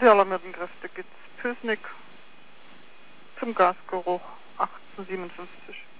Für die alarmierten Kräfte geht's. Pösneck zum Gasgeruch 1857.